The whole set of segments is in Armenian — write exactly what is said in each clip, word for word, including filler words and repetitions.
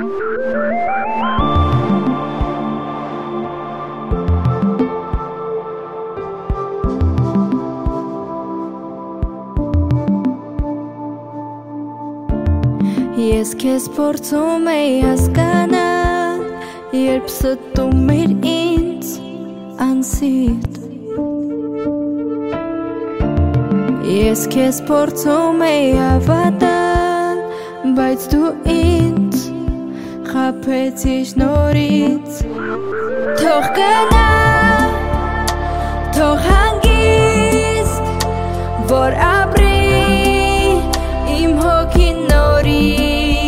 Ես քեզ փորձում էի հասկանալ, երբ ստում էր ինձ անսիրտ։ Ես քեզ փորձում էի հավատալ, բայց դու ինձ խաբեցիր նորից։ Թող գնա, թող հանգիստ, որ ապրի իմ հոգին նորից։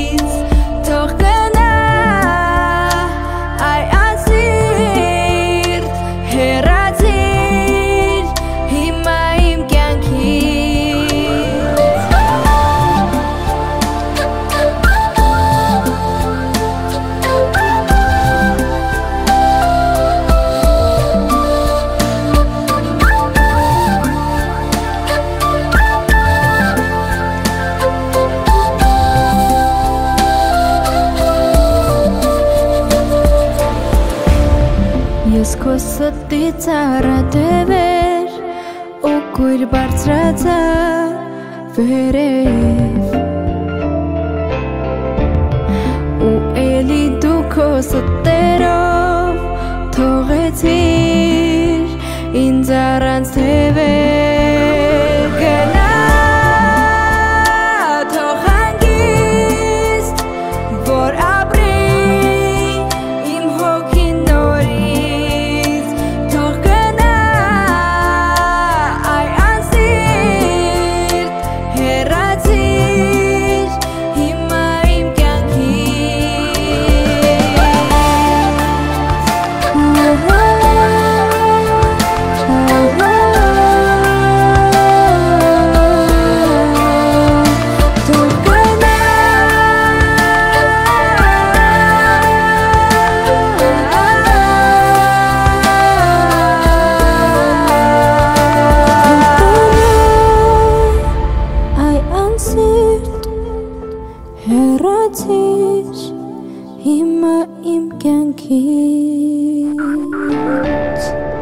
Ես քո ստից առատևեր ու կույր բարձրացա վերև ու էլի դու քո ստերով թողեցիր ինձ առանց թևեր գնա թող հանգիստ որ ապրի իմ հոգին նորից թող գնա այ անսիրտ հեռացիր հիմա իմ հեռացիր հիմա իմ կյանքից